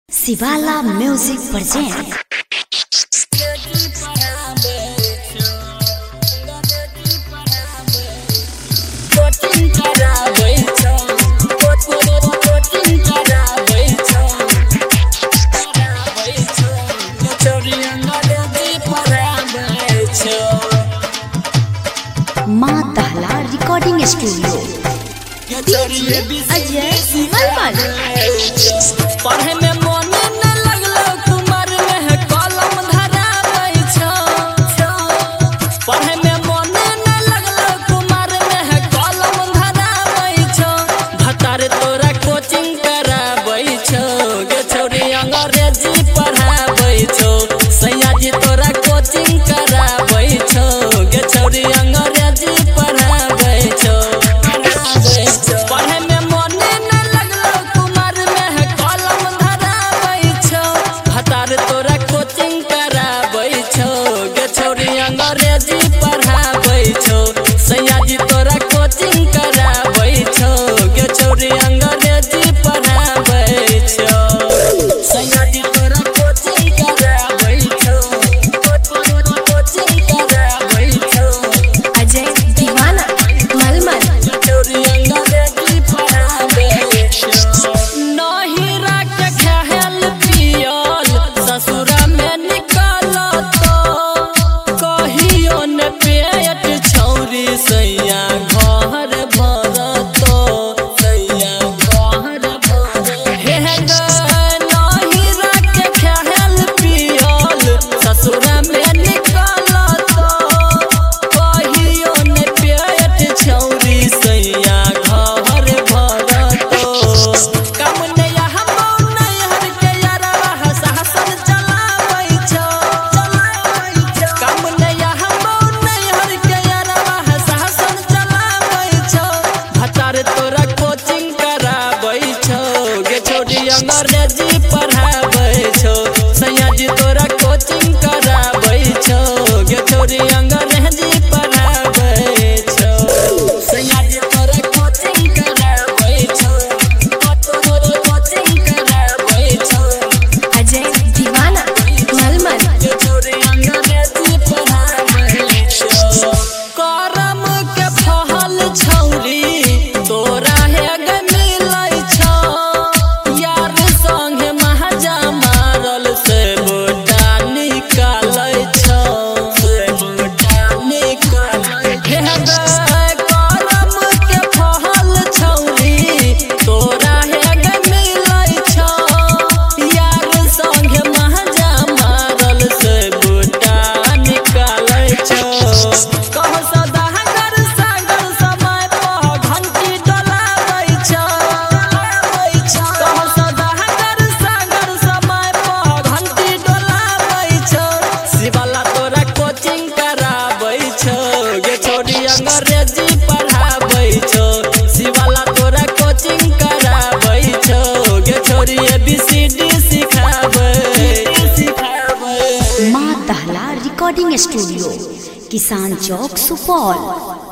शिवाला music present. माँ दहला रिकॉर्डिंग स्टूडियो अजय पढ़े में मन न लगलो कुमार में है कलम धराबै छौ। पढ़े में मन न लगलो कुमार में है कलम धराबै छौ। भतार तोरा कोचिंग कराबै छौ गे छौरी अंग्रेजी पढ़ाबै छौ। सैया जी तोरा कोचिंग कराबै छौ गे छौरी अंग्रेजी पढ़ाबै छौ। पढ़े में मन न लगलो कुमार में है कलम धराबै छौ। भतार तोरा कोचिंग कराबै छौ गे छौरी अंग्रेजी पढ़ाबै छौ। सैया जी तोरा कोचिंग कराबै छौ गे छौरी अंग्रेजी पढ़ाबै छौ। सैया जी तोरा कोचिंग कराबै छौ कोचिंग कराबै छौ। अजय दीवाना मलमल छौरी अंग्रेजी पढ़ाबै छौ। नहीं राख खेल पियल ससुरा में निकाल तो कहियो न पेट छौरी सैया घर भरतो सैया घर भर हे नहीं राख खेल पियल ससुरा में निकाल तो कहियो न पेट छौरी सैया घर भरतो। कम नया हमो नैहर के यारवा हसन चलाबै छौ। कम नया हमो नैहर के यारवा हसन चलाबै छौ। भतार तोरा कोचिंग कराबै छौ गे छौरी अंग्रेजी पढ़ाबै छौ। सैया जी तोरा कोचिंग कराबै छौ गे छौरी अंग्रेजी पढ़ाबै छौ। सैया जी तोरा कोचिंग कराबै छौ कोचिंग कराबै छौ। अजय दीवाना मलमल गे छौरी अंग्रेजी पढ़ाबै छौ। करम के फहल छौरी तोरा हेग मिलै छौ। यार संगे महाजा मारल से बोटा निकालै छौ से बोटा निकालै हेग। करम के फहल छौरी तोरा हेग मिलै छौ। यार संगे महाजा मारल से बोटा निकालै छौ। कहो सदागर सागर समय पर घंटी डोलाबै छौ। कहो सदागर सागर समय पर घंटी डोलाबै छौ। शिवाला तोरा कोचिंग कराबै छौ गे छौरी अंग्रेजी पढ़ाबै छौ। शिवाला तोरा कोचिंग कराबै छौ गे छौरी ABCD सिखाबै। माँ दहला रिकॉर्डिंग स्टूडियो किसान चौक सुपौल।